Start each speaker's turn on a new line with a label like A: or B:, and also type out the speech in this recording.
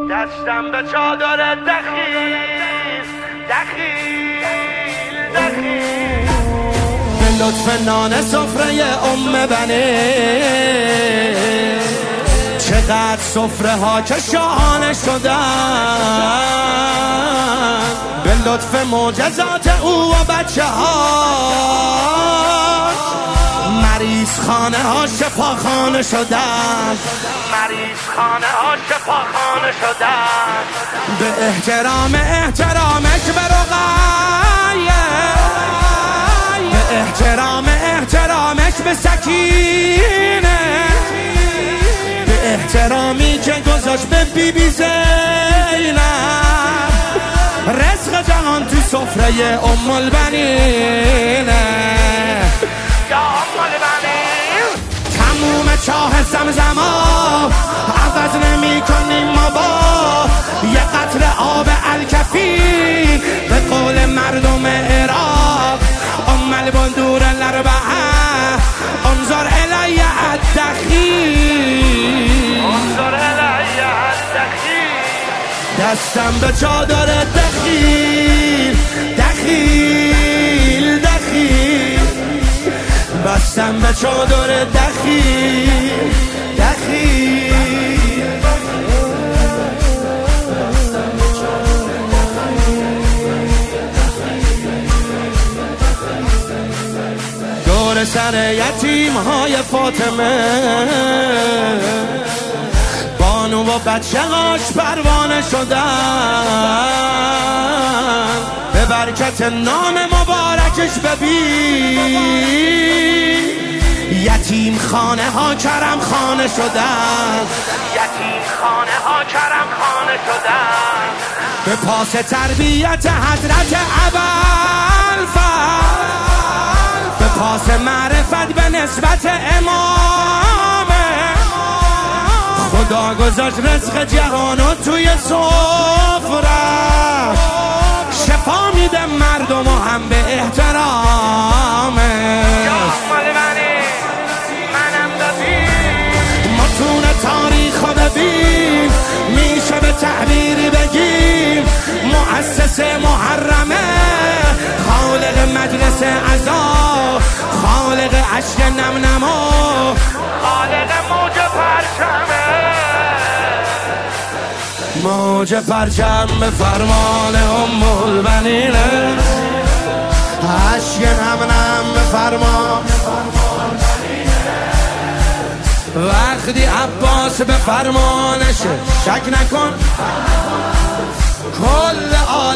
A: دستم به چادر دخیل به لطف نان سفره بنی چقدر سفره ها که شاهانه شدن به لطف معجزات او و بچه ها مریض خانه ها شفاخانه شدن به احترامش به رقیه به احترامش به سکینه به احترامی که گذاشت به بی زینب رزق جهان تو سفره ام البنینه تموم چاه زمزما عوض نمی کنیم ما با یه قطره آب الکفی به قول مردم عراق ام البندور الاربعه انظر الی الدخیل دستم به چادر دخیل بستم به چادر دخیل دور سر یتیم های فاطمه بانو و بچه هاش پروانه شدن به برکت نام مبارکش ببین یتیم خانه ها کرم خانه شدن به پاس تربیت حضرت ابوالفضل به پاس معرفت به نسبت امامه خدا گذاشت رزق جهانو توی سفره شفا میده مردم و هم به احترامه متون تاریخ ببین میشه به تعبیری بگیم مؤسس محرمه خالق مجلس عزا خالق اشک نمنما خالق موج پرچم به فرمان ام البنینه اشک نم به فرمان وقتی عباس به فرمانشه شک نکن کل